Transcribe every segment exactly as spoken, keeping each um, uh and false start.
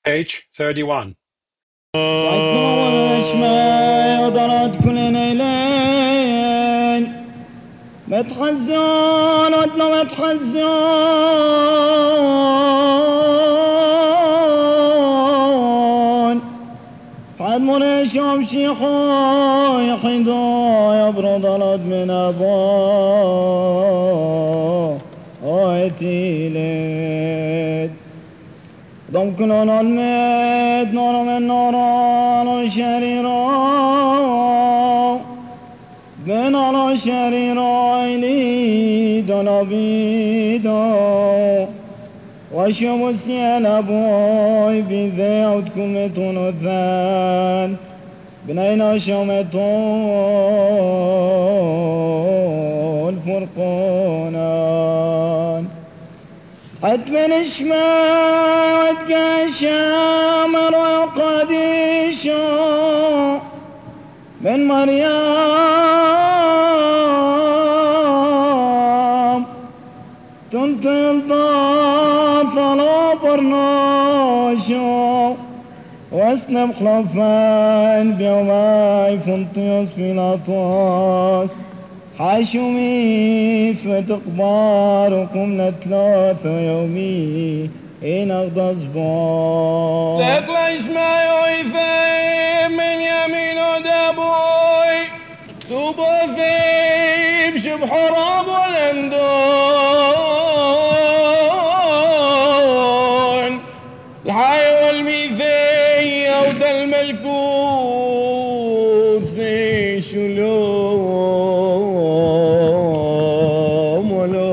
page thirty-one. متحزن أتنا متحزن حد مريش أمشي حي حدا يبرد الأد من أبا أيتيلد ضم كلون الميت نور من نوران شريران من على شريرين دنابيدا وشمس يلبوي بذيعتكم تنثان بنينا شمتون فرقونان حد من الشمال كشامر وقديشا من مريم تنتل ضاف على برناشا واسنب خلفان بيوماي فنطيوس في الأطاس حاشمي فتقباركم لثلاثة يومي إن أغضى صبار لكلش ما يويفي من يمين ودابوي توبا في بشبح راب والندون الحي والميثي أود الملكوث في شلوم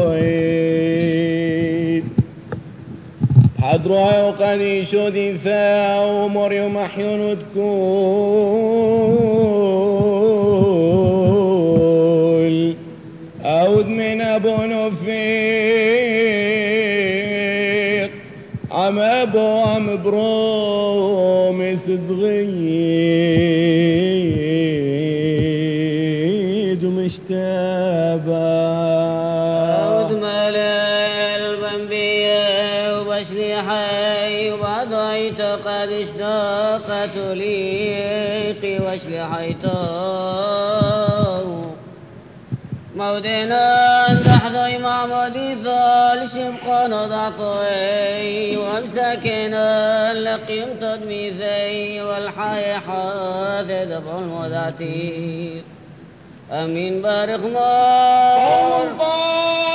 ولويد حضروا وقني شودي فا ومريم أحيون تكون أود من أبو نفيق عم أبو عم برومي صدغيد ومشتابه أود ملل بنبيه وبشلي حي وبضيت قد اشتاقت ليقي واشلي حيطان مودنا تحظي معمودي ثال شبقا نضعطي وامسكنا لقيم تدميثي والحي حاذ دفع المذاتي أمين بارك ما